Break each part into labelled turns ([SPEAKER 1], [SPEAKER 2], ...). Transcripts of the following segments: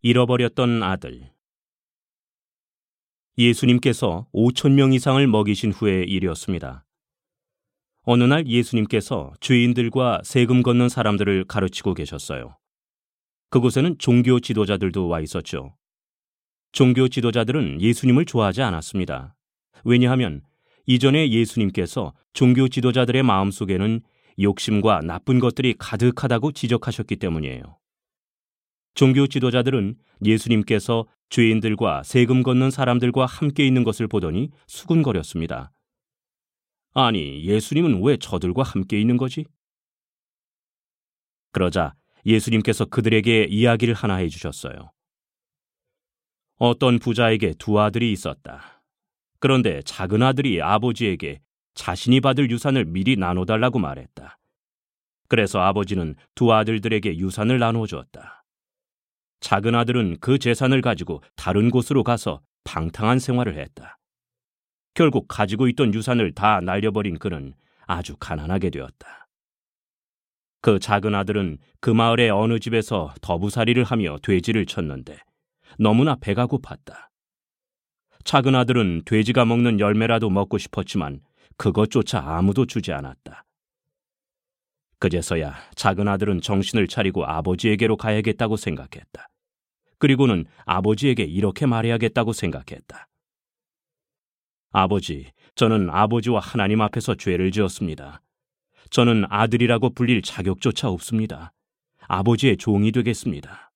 [SPEAKER 1] 잃어버렸던 아들. 예수님께서 5,000명 이상을 먹이신 후의 일이었습니다. 어느 날 예수님께서 죄인들과 세금 걷는 사람들을 가르치고 계셨어요. 그곳에는 종교 지도자들도 와 있었죠. 종교 지도자들은 예수님을 좋아하지 않았습니다. 왜냐하면 이전에 예수님께서 종교 지도자들의 마음속에는 욕심과 나쁜 것들이 가득하다고 지적하셨기 때문이에요. 종교 지도자들은 예수님께서 죄인들과 세금 걷는 사람들과 함께 있는 것을 보더니 수군거렸습니다. 아니, 예수님은 왜 저들과 함께 있는 거지? 그러자 예수님께서 그들에게 이야기를 하나 해주셨어요. 어떤 부자에게 두 아들이 있었다. 그런데 작은 아들이 아버지에게 자신이 받을 유산을 미리 나눠달라고 말했다. 그래서 아버지는 두 아들들에게 유산을 나누어 주었다. 작은 아들은 그 재산을 가지고 다른 곳으로 가서 방탕한 생활을 했다. 결국 가지고 있던 유산을 다 날려버린 그는 아주 가난하게 되었다. 그 작은 아들은 그 마을의 어느 집에서 더부살이를 하며 돼지를 쳤는데 너무나 배가 고팠다. 작은 아들은 돼지가 먹는 열매라도 먹고 싶었지만 그것조차 아무도 주지 않았다. 그제서야 작은 아들은 정신을 차리고 아버지에게로 가야겠다고 생각했다. 그리고는 아버지에게 이렇게 말해야겠다고 생각했다. 아버지, 저는 아버지와 하나님 앞에서 죄를 지었습니다. 저는 아들이라고 불릴 자격조차 없습니다. 아버지의 종이 되겠습니다.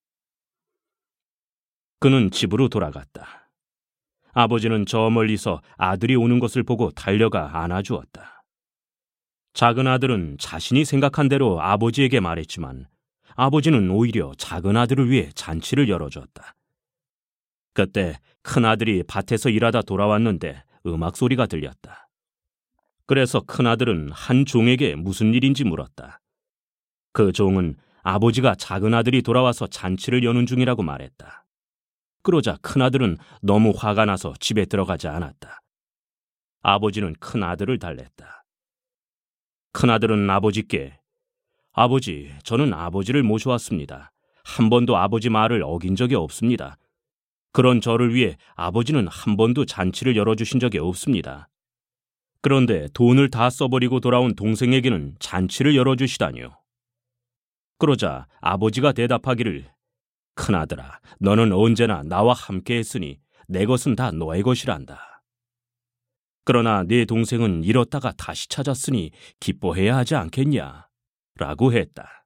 [SPEAKER 1] 그는 집으로 돌아갔다. 아버지는 저 멀리서 아들이 오는 것을 보고 달려가 안아주었다. 작은 아들은 자신이 생각한 대로 아버지에게 말했지만 아버지는 오히려 작은 아들을 위해 잔치를 열어줬다. 그때 큰 아들이 밭에서 일하다 돌아왔는데 음악 소리가 들렸다. 그래서 큰 아들은 한 종에게 무슨 일인지 물었다. 그 종은 아버지가 작은 아들이 돌아와서 잔치를 여는 중이라고 말했다. 그러자 큰 아들은 너무 화가 나서 집에 들어가지 않았다. 아버지는 큰 아들을 달랬다. 큰 아들은 아버지께 아버지, 저는 아버지를 모셔왔습니다. 한 번도 아버지 말을 어긴 적이 없습니다. 그런 저를 위해 아버지는 한 번도 잔치를 열어주신 적이 없습니다. 그런데 돈을 다 써버리고 돌아온 동생에게는 잔치를 열어주시다니요. 그러자 아버지가 대답하기를 큰아들아, 너는 언제나 나와 함께 했으니 내 것은 다 너의 것이란다. 그러나 네 동생은 잃었다가 다시 찾았으니 기뻐해야 하지 않겠냐? 라고 했다.